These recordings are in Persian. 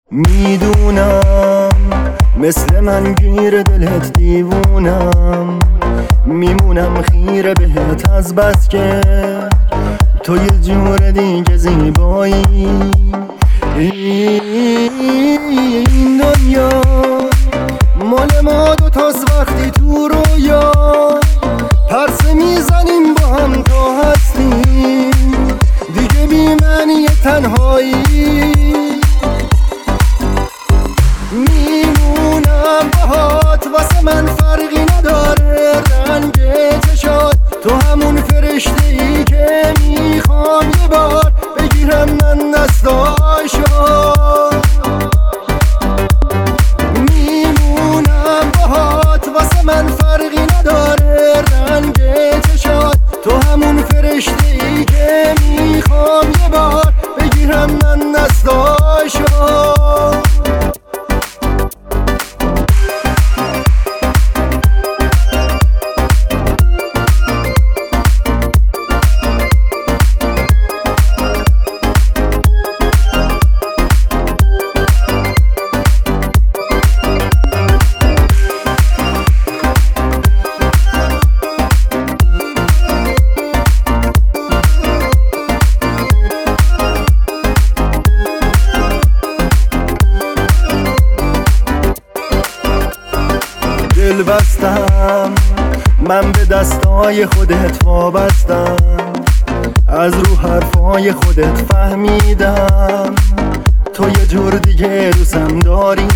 میدونم مثل من گیر دلت دیوونم، میمونم خیره بهت از بس که تو یه جور دیگه زیبایی. این دنیا مال ما دوتاست، وقتی تو رویا پرسه میزنیم با هم تا هستیم دیگه بی معنی تنهایی. میمونم باهات، واسه من فرقی نداره رنگ چشات، تو همون فرشته ای که میخوام یه بار بگیرم من دستاشو. میمونم باهات، واسه من فرقی نداره رنگ چشات، تو همون فرشته ای که میخوام یه بار بگیرم من دستاشو. دل بستم من به دستای خودت وابستم، از رو حرفای خودت فهمیدم تو یه جور دیگه دوستم داری.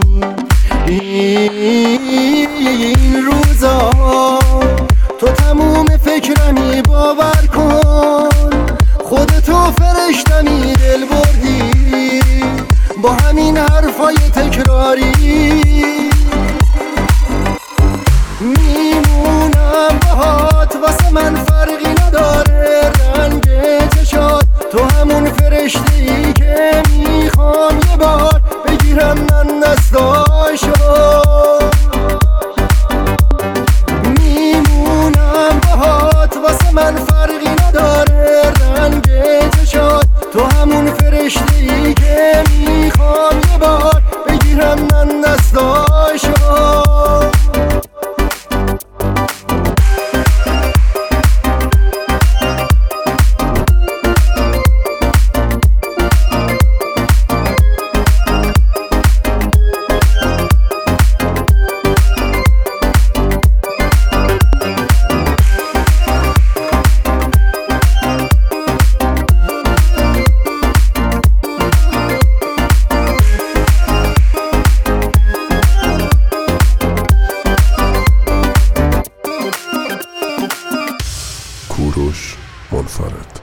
این روزا تو تموم فکرمی، باور کن خودتو فرشتمی دل بردی با همین حرفای تکراری. میمونم باهات، واسه من فرقی نداره رنگ چشات، تو همون فرشته ای که میخوام یه بار بگیرم من دستاشو. میمونم باهات، واسه من فرقی نداره رنگ چشات، تو همون فرشته ای که میخوام یه بار بگیرم من دستاشو. کوروش منفرد.